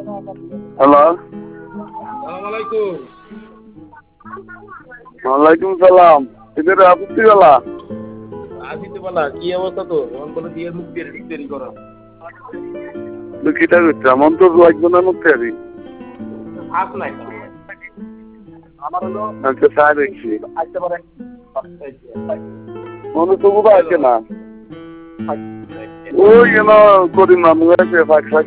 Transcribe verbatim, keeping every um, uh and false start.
Hello, আসসালামালাইকুম। ওয়ালাইকুম সালাম। এদের আপত্তি গেলা আসিতে বলা কি অবস্থা তো এখন কোনো দিয়ে মুখ দিয়ে ঠিক দেরি করো। কিটা করছে এমন তো লাগবে না মুক্তি আরি। আস নাই আমার হলো আচ্ছা চা দেখছি আসতে পারে মনে তো বোধ আছে না ওই কেন করি মামু আছে ফাঁক